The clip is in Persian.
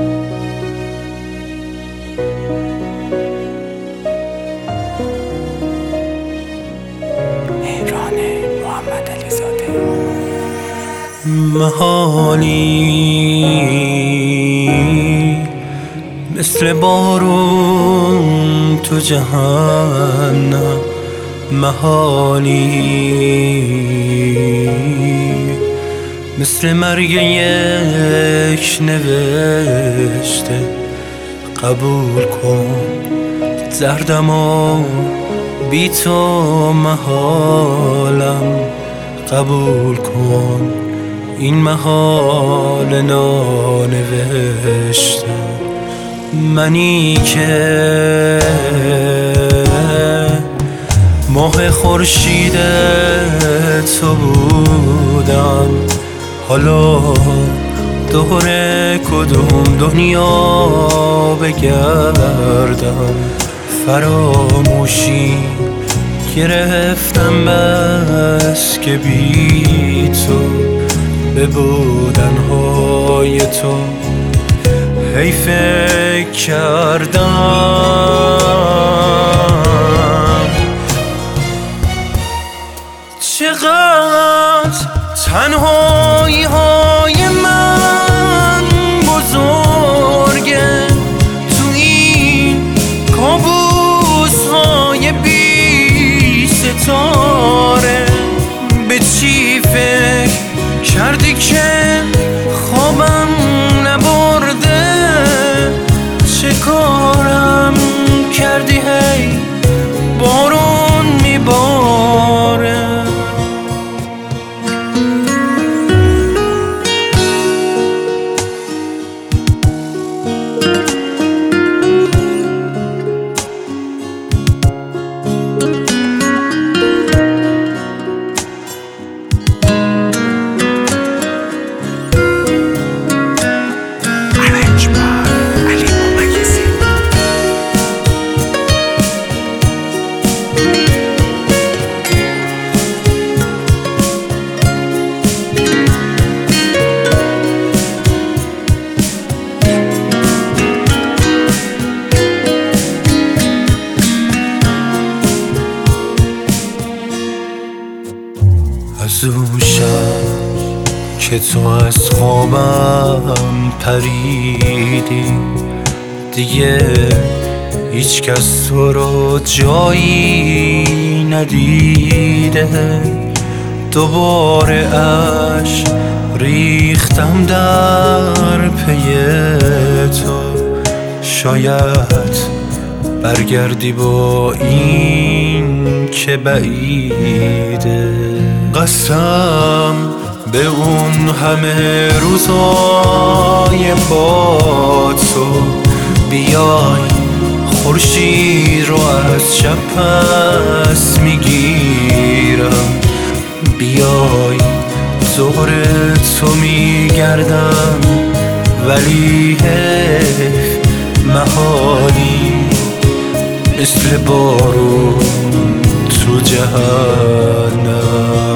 محالی مثل بارون تو جهنم، محالی مثل مرگ یک نوشته. قبول کن دردم و بی تو محالم، قبول کن این محال نانوشته. منی که ماه خورشید تو بودم، حالا دور کدوم دنیا بگردم. فراموشی گرفتم بس که بی تو به بودنهای تو هی فکر کردم. چقدر تنهایی های من بزرگه تو این کابوس های بی ستاره. به چی فکر کردی که خوابم نبرده؟ چه کارم کردی هی بارون میباره؟ از اون شب که تو از خوابم پریدی، دیگه هیچ کس تو رو جایی ندیده. دوباره عشق ریختم در پی تو، شاید برگردی با این که بعیده. قسم به اون همه روزای با تو، بیای خورشید رو از شب پس میگیرم، بیای دور تو میگردم. ولی حیف محالی مثل بارون تو جهنم.